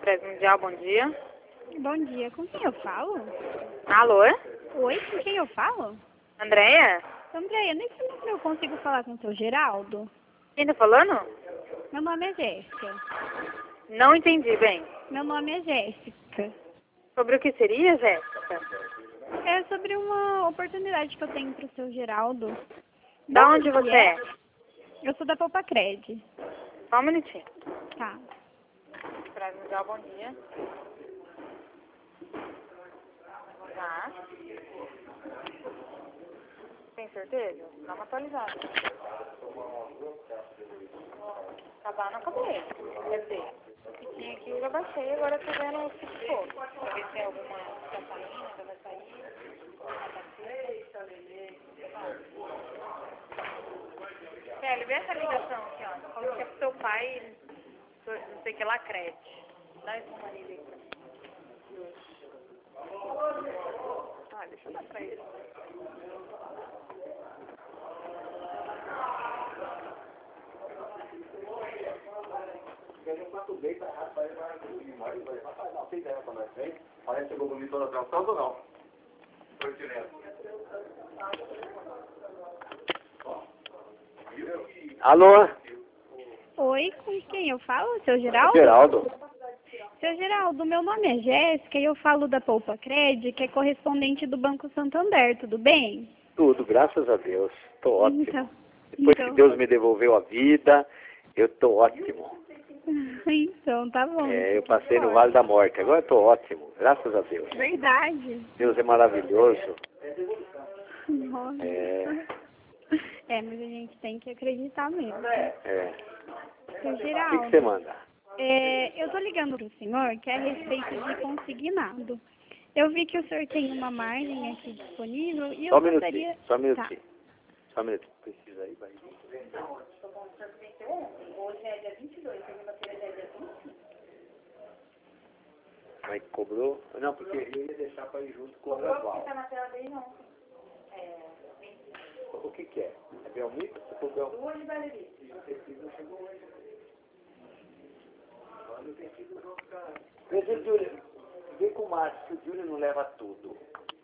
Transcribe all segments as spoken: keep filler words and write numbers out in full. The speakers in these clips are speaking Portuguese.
Empresa Mundial, bom dia. Bom dia, com quem eu falo? Alô? Oi, com quem eu falo? Andréia? Andréia, nesse momento eu consigo falar com o seu Geraldo? Quem tá falando? Meu nome é Jéssica. Não entendi bem. Meu nome é Jéssica. Sobre o que seria, Jéssica? É sobre uma oportunidade que eu tenho para o seu Geraldo. Da onde que você é? Eu sou da Popacred. Só um minutinho. Tá. Empresa Mundial, bom dia. Tá. Tem certeza? Dá uma atualizada. Acabar, não acabei. Quer dizer, o que tinha aqui eu já baixei, agora eu tô vendo o que ficou. Pra ver se tem alguma campainha que vai sair. Kelly, vê essa ligação aqui, ó. Falou que é pro seu pai, não sei o que lá, crédito. Dá esse marido aí pra mim. Ah, deixa eu dar pra ele. Parece que chegou bonito toda a tranção ou não? Foi direto. Alô? Oi, com quem eu falo? Seu Geraldo? Geraldo. Seu Geraldo, meu nome é Jéssica e eu falo da Popacred, que é correspondente do Banco Santander, tudo bem? Tudo, graças a Deus. Tô ótimo. Então, Depois então, que Deus me devolveu a vida, eu tô ótimo. então tá bom. É, eu passei no Vale da Morte, agora eu tô ótimo, graças a Deus. Verdade. Deus é maravilhoso. Nossa. É, É, mas a gente tem que acreditar mesmo. é. Seu O que, que Geraldo, você manda? é, eu tô ligando pro senhor que é a respeito de consignado. Eu vi que o senhor tem uma margem aqui disponível e Só eu um minutinho, gostaria... só um Tá. minutinho. Só um minutinho. Precisa aí, vai. Hoje é dia vinte e dois, segunda-feira é dia vinte. Mas cobrou? Não, porque eu ia deixar para ir junto com o Aval. Não tá na tela dele, não. É, O que que é? É Belmito? Se for Belmito. duas de Baleri. Presidente Júlio, vem com o Márcio, que o Júlio não leva tudo.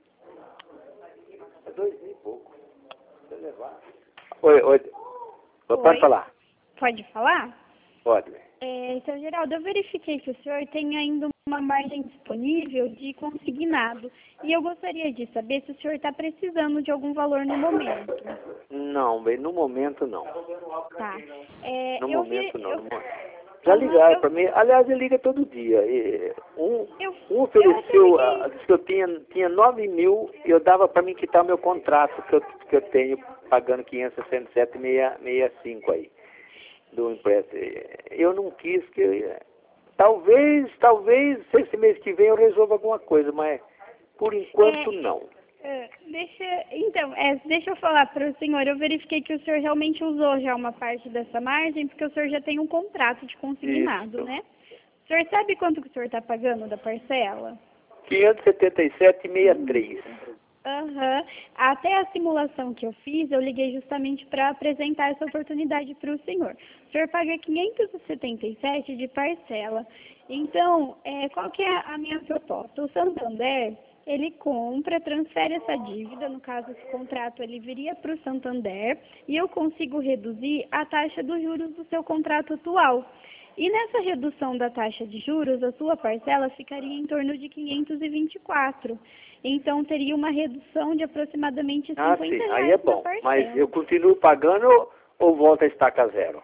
É dois mil e pouco. Se eu levar. Oi, oi. Pode Oi. falar? Pode falar? Pode. É, seu Geraldo, eu verifiquei que o senhor tem ainda uma margem disponível de consignado. E eu gostaria de saber se o senhor está precisando de algum valor no momento. Não, bem, no momento não. Tá. É, No eu momento vi, não. eu, no mo- Já Aham, ligaram eu- para mim. Aliás, ele liga todo dia. E um, eu, um eu ofereceu, até ah, liguei. disse que eu tinha, tinha nove mil e eu dava para mim quitar o meu contrato que eu, que eu tenho pagando quinhentos e sessenta e sete vírgula sessenta e cinco aí do empréstimo. Eu não quis que eu, talvez, talvez esse mês que vem eu resolva alguma coisa, mas por enquanto É, não. é, deixa, então, é, deixa eu falar para o senhor, eu verifiquei que o senhor realmente usou já uma parte dessa margem, porque o senhor já tem um contrato de consignado, Isso. né? O senhor sabe quanto que o senhor está pagando da parcela? quinhentos e setenta e sete vírgula sessenta e três. Aham. Até a simulação que eu fiz, eu liguei justamente para apresentar essa oportunidade para o senhor. O senhor paga quinhentos e setenta e sete de parcela. Então, é, qual que é a minha proposta? O Santander, ele compra, transfere essa dívida, no caso, esse contrato, ele viria para o Santander e eu consigo reduzir a taxa dos juros do seu contrato atual. E nessa redução da taxa de juros, a sua parcela ficaria em torno de quinhentos e vinte e quatro. Então, teria uma redução de aproximadamente Ah, cinquenta sim, reais aí é na bom. parcela. Mas eu continuo pagando ou, ou volta a estaca zero?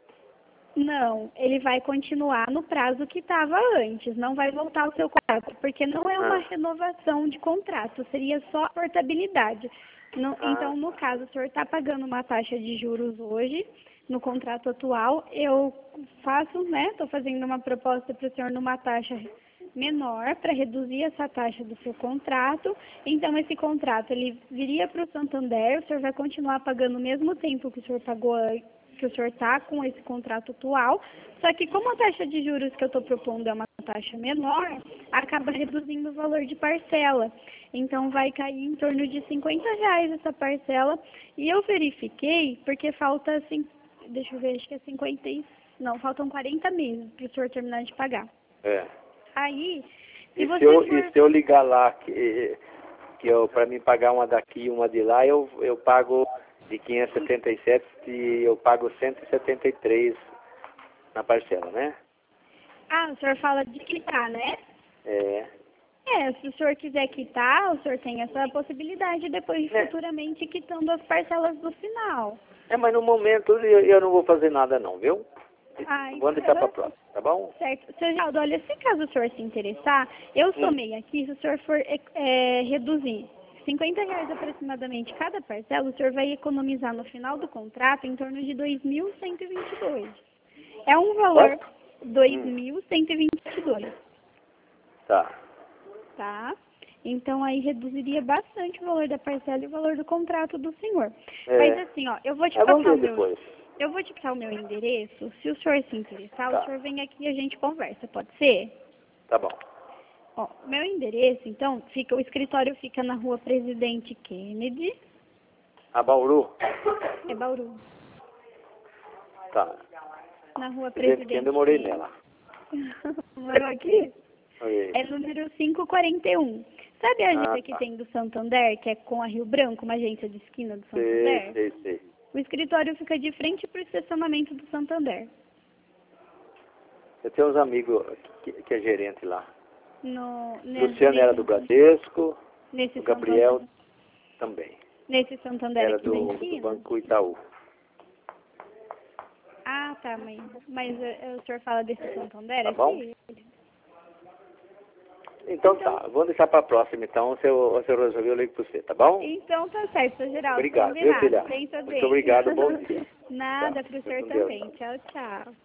Não, ele vai continuar no prazo que estava antes, não vai voltar ao seu contrato, porque não é uma Ah. renovação de contrato, seria só portabilidade. Não- Ah. então, no caso, o senhor está pagando uma taxa de juros hoje, no contrato atual, eu faço, né, estou fazendo uma proposta para o senhor numa taxa menor para reduzir essa taxa do seu contrato. Então, esse contrato ele viria para o Santander, o senhor vai continuar pagando o mesmo tempo que o senhor pagou, que o senhor está com esse contrato atual, só que como a taxa de juros que eu estou propondo é uma taxa menor, acaba reduzindo o valor de parcela. Então, vai cair em torno de cinquenta reais essa parcela. E eu verifiquei, porque falta, assim, deixa eu ver, acho que é cinquenta e... Não, faltam quarenta meses para o senhor terminar de pagar. É. Aí, se E você se eu, for... e se eu ligar lá, que, que eu, para mim pagar uma daqui e uma de lá, eu, eu pago de quinhentos e setenta e sete e eu pago cento e setenta e três na parcela, né? Ah, o senhor fala de quitar, né? É. É, se o senhor quiser quitar, o senhor tem essa possibilidade depois de É. futuramente quitando as parcelas do final. É, mas no momento eu, eu não vou fazer nada não, viu? Ai, Vamos deixar para aham. próxima, tá bom? Certo. Seu Geraldo, olha, se caso o senhor se interessar, eu somei aqui, se o senhor for é, é, reduzir cinquenta reais aproximadamente cada parcela, o senhor vai economizar no final do contrato em torno de dois mil cento e vinte e dois. É um valor Quanto? dois mil cento e vinte e dois, Tá. tá? Então aí reduziria bastante o valor da parcela e o valor do contrato do senhor. É. Mas assim, ó, eu vou te É, vamos passar o ver meu, depois. eu vou te passar o meu endereço. Se o senhor se interessar, Tá. o senhor vem aqui e a gente conversa, pode ser? Tá bom. Ó, meu endereço, então, fica, o escritório fica na rua Presidente Kennedy, A Bauru? é Bauru. Tá. Na rua Presidente Presidente Kennedy, eu morei Kennedy. nela. Morou aqui? Oi. É número quinhentos e quarenta e um. Sabe a agência Ah, que tá. tem do Santander, que é com a Rio Branco, uma agência de esquina do Sei, Santander? sei, sei. O escritório fica de frente para o estacionamento do Santander. Eu tenho uns amigos que, que é gerente lá. No, O nesse, Luciano era do Bradesco, nesse o Gabriel Santander, também. nesse Santander Era aqui da do, do esquina? Banco Itaú. Ah, tá, mas, mas eh, o senhor fala desse Santander Tá aqui? bom? Então tá, vamos deixar para a próxima então. Se eu, se eu resolver, eu ligo para você, tá bom? Então tá certo, seu Geraldo. Obrigado, viu, Combinado. filha? Pensa Muito bem. obrigado, bom dia. Nada, Tchau. pro senhor Com Deus. também. Tchau, tchau.